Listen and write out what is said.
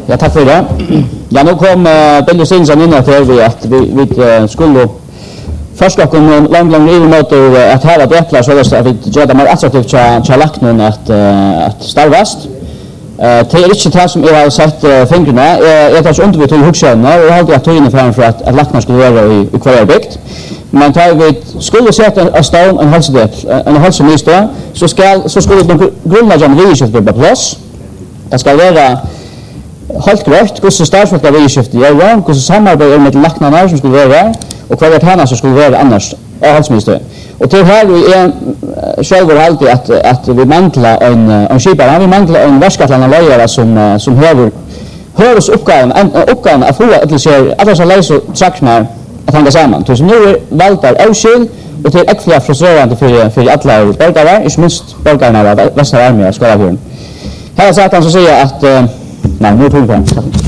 Ja, tack för det. Ja, nu kom Billy Stinsen in att vi skulle först och främst långt i mot att här det äpplar så att vi gör det mer attraktivt att lagt någon att starvast. Det är inte det som jag har sett fingrarna. Jag tar så ont vi till huxarna och har det att ta in för att lackna skulle vara i kvarbikt. Men tar vi skulle sätta en stone en halsmista så skulle de grundläggande regelskiftet på plats. Det ska vara helt klart hur startfullt regelskiftet gör, hur samarbete med lacknarna som skulle vara och vad det som skulle vara annars halsmista. Och till här vi är själva alltid att vi manglar en skipare, vi manglar en verkskattlande lejare som hörs uppgåvan att få att se alla så läser traknar att hänga samman. Så nu valtar avskild och till extra frustrerande för alla borgare, inte minst borgarna av Västra Armén ska vara. Här har sagt han så säger att nej, nu tog vi